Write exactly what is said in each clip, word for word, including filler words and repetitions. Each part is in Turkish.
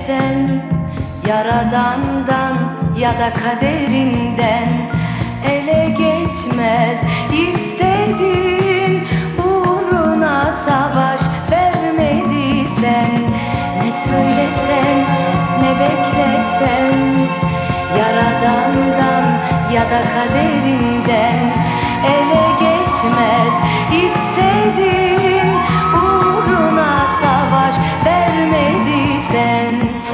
sen Yaradandan ya da kaderinden ele geçmez. İstediğin uğruna savaş vermediysen, ne söylesen ne beklesen, Yaradandan ya da kaderinden ele geçmez. İstediğin uğruna savaş vermediysen,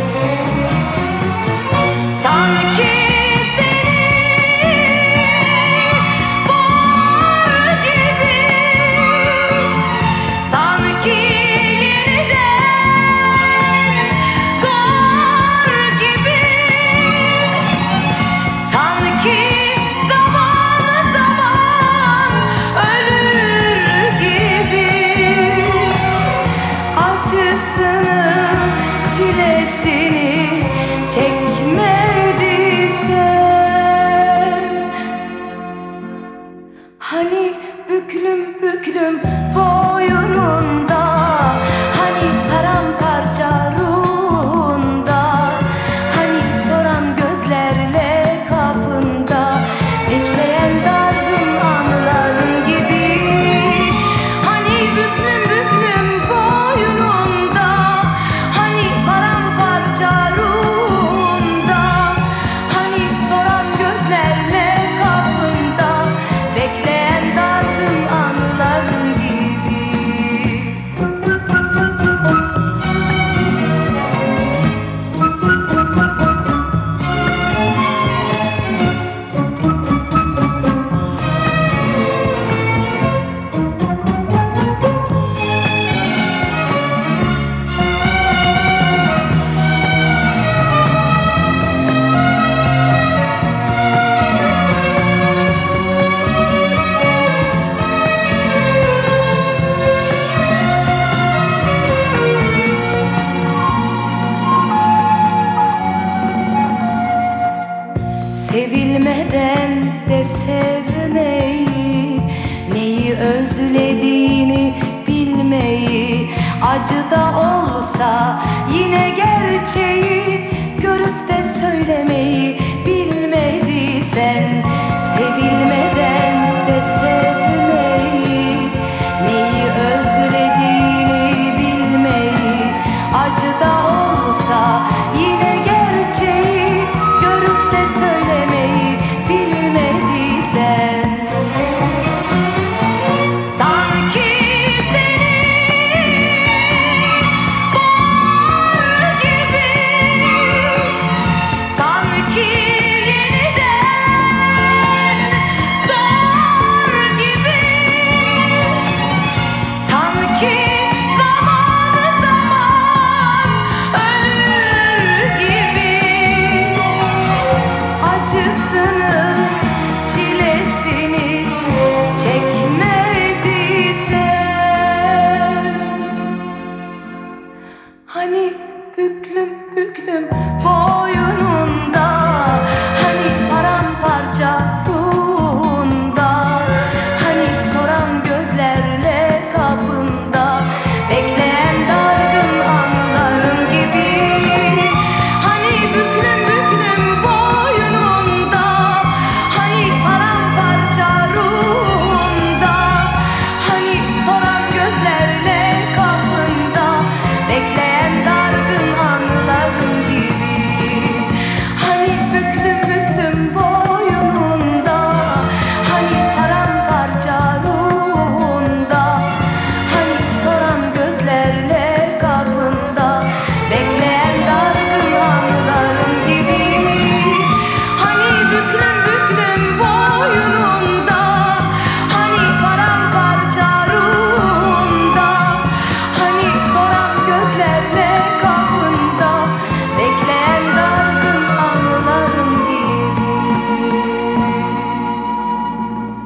sanki seni var gibi, sanki yeniden doğar gibi, sanki zaman zaman ölür gibi, acısını çilesini çekmediysen, hani büklüm büklüm boynunda, hani paramparça ruhunda, hani soran gözlerle kapında bekleyen dargın anıların gibi, hani büklüm büklüm boynunda, hani paramparça ruhunda, hani soran gözlerle kapında bekleyen dargın anıların gibi. Sevilmeden de sevmeyi, neyi özlediğini bilmeyi, acı da olsa yine gerçeği görüp de söylemeyi,